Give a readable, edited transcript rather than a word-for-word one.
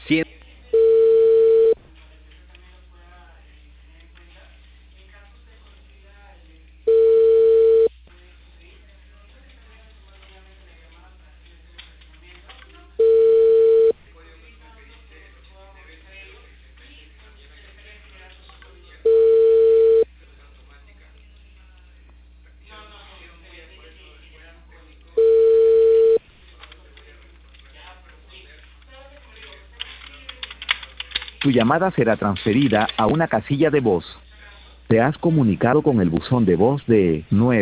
Tu llamada será transferida a una casilla de voz. Te has comunicado con el buzón de voz de 9.